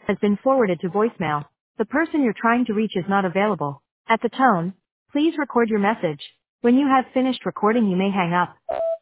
has been forwarded to voicemail. The person you're trying to reach is not available. At the tone, please record your message. When you have finished recording, you may hang up.